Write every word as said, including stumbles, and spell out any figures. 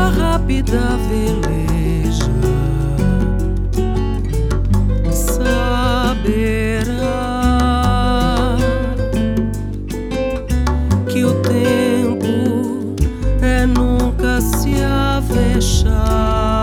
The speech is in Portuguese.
a rápida veleja saberá que o tempo é nunca se avexar.